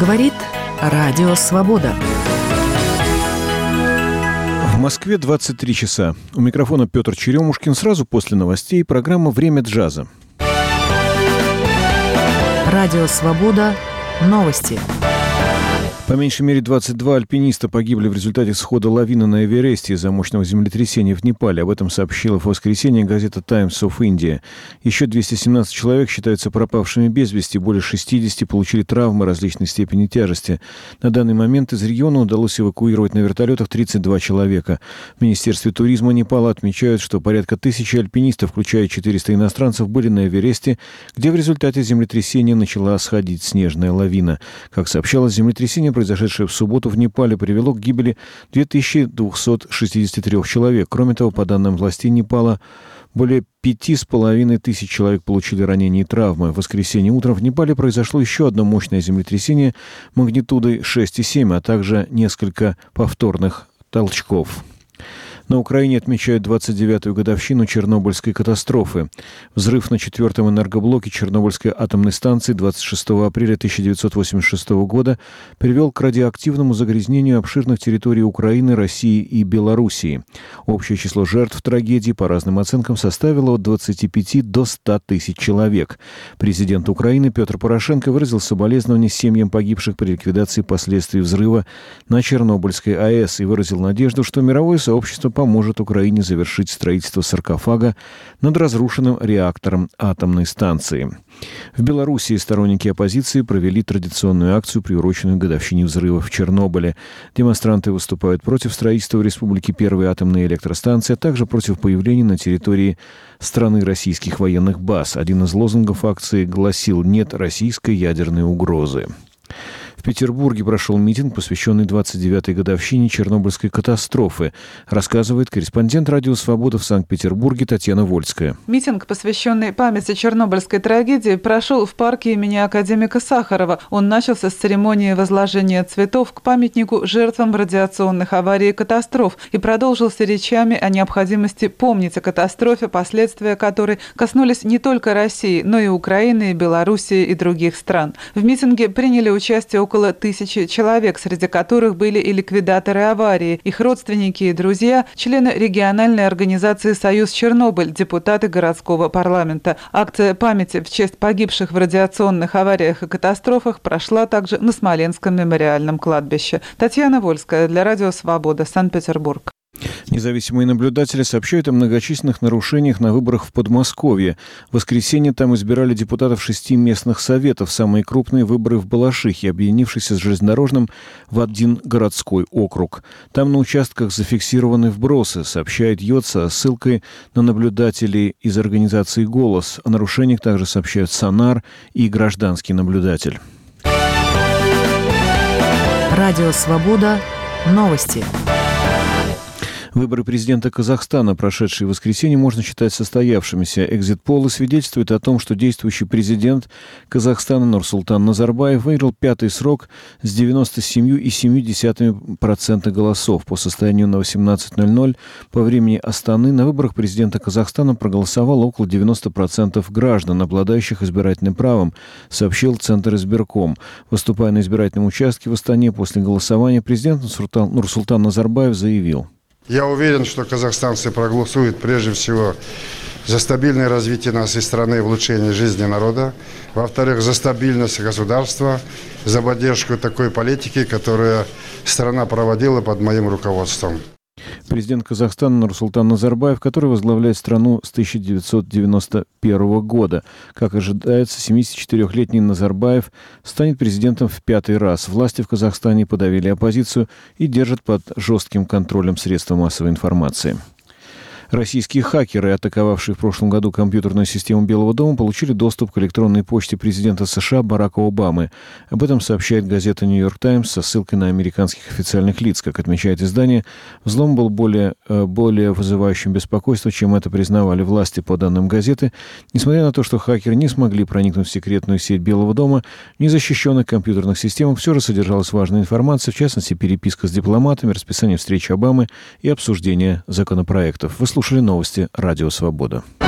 Говорит Радио Свобода. В Москве 23 часа. У микрофона Петр Черемушкин. Сразу после новостей программа «Время джаза». Радио Свобода. Новости. По меньшей мере 22 альпиниста погибли в результате схода лавины на Эвересте из-за мощного землетрясения в Непале. Об этом сообщила в воскресенье газета Times of India. Еще 217 человек считаются пропавшими без вести, более 60 получили травмы различной степени тяжести. На данный момент из региона удалось эвакуировать на вертолетах 32 человека. В Министерстве туризма Непала отмечают, что порядка 1000 альпинистов, включая 400 иностранцев, были на Эвересте, где в результате землетрясения начала сходить снежная лавина. Как сообщалось, землетрясение, произошедшее в субботу в Непале, привело к гибели 2263 человек. Кроме того, по данным властей Непала, более 5500 человек получили ранения и травмы. В воскресенье утром в Непале произошло еще одно мощное землетрясение магнитудой 6,7, а также несколько повторных толчков. На Украине отмечают 29-ю годовщину Чернобыльской катастрофы. Взрыв на 4-м энергоблоке Чернобыльской атомной станции 26 апреля 1986 года привел к радиоактивному загрязнению обширных территорий Украины, России и Белоруссии. Общее число жертв трагедии, по разным оценкам, составило от 25 до 100 тысяч человек. Президент Украины Петр Порошенко выразил соболезнования семьям погибших при ликвидации последствий взрыва на Чернобыльской АЭС и выразил надежду, что мировое сообщество поможет Украине завершить строительство саркофага над разрушенным реактором атомной станции. В Белоруссии сторонники оппозиции провели традиционную акцию, приуроченную к годовщине взрыва в Чернобыле. Демонстранты выступают против строительства в республике первой атомной электростанции, а также против появления на территории страны российских военных баз. Один из лозунгов акции гласил «Нет российской ядерной угрозы». В Петербурге прошел митинг, посвященный 29-й годовщине Чернобыльской катастрофы, рассказывает корреспондент «Радио Свобода» в Санкт-Петербурге Татьяна Вольская. Митинг, посвященный памяти Чернобыльской трагедии, прошел в парке имени академика Сахарова. Он начался с церемонии возложения цветов к памятнику жертвам радиационных аварий и катастроф и продолжился речами о необходимости помнить о катастрофе, последствия которой коснулись не только России, но и Украины, и Белоруссии и других стран. В митинге приняли участие около 1000 человек, среди которых были и ликвидаторы аварии, их родственники и друзья, члены региональной организации «Союз Чернобыль», депутаты городского парламента. Акция памяти в честь погибших в радиационных авариях и катастрофах прошла также на Смоленском мемориальном кладбище. Татьяна Вольская для Радио Свобода, Санкт-Петербург. Независимые наблюдатели сообщают о многочисленных нарушениях на выборах в Подмосковье. В воскресенье там избирали депутатов 6 местных советов. Самые крупные выборы в Балашихе, объединившихся с железнодорожным в один городской округ. Там на участках зафиксированы вбросы, сообщает ЙОТ со ссылкой на наблюдателей из организации «Голос». О нарушениях также сообщают «Сонар» и «Гражданский наблюдатель». Радио Свобода. Новости. Выборы президента Казахстана, прошедшие в воскресенье, можно считать состоявшимися. Экзит-полы свидетельствуют о том, что действующий президент Казахстана Нурсултан Назарбаев выиграл 5-й срок с 97,7% голосов. По состоянию на 18:00 по времени Астаны на выборах президента Казахстана проголосовало около 90% граждан, обладающих избирательным правом, сообщил Центр избирком. Выступая на избирательном участке в Астане после голосования, президент Нурсултан Назарбаев заявил: «Я уверен, что казахстанцы проголосуют прежде всего за стабильное развитие нашей страны и улучшение жизни народа. Во-вторых, за стабильность государства, за поддержку такой политики, которую страна проводила под моим руководством». Президент Казахстана Нурсултан Назарбаев, который возглавляет страну с 1991 года. Как ожидается, 74-летний Назарбаев станет президентом в 5-й раз. Власти в Казахстане подавили оппозицию и держат под жестким контролем средства массовой информации. Российские хакеры, атаковавшие в прошлом году компьютерную систему Белого дома, получили доступ к электронной почте президента США Барака Обамы. Об этом сообщает газета «Нью-Йорк Таймс» со ссылкой на американских официальных лиц. Как отмечает издание, взлом был более вызывающим беспокойство, чем это признавали власти. По данным газеты, несмотря на то, что хакеры не смогли проникнуть в секретную сеть Белого дома, в незащищенных компьютерных системах все же содержалась важная информация, в частности, переписка с дипломатами, расписание встреч Обамы и обсуждение законопроектов. Вы слушали новости «Радио Свобода».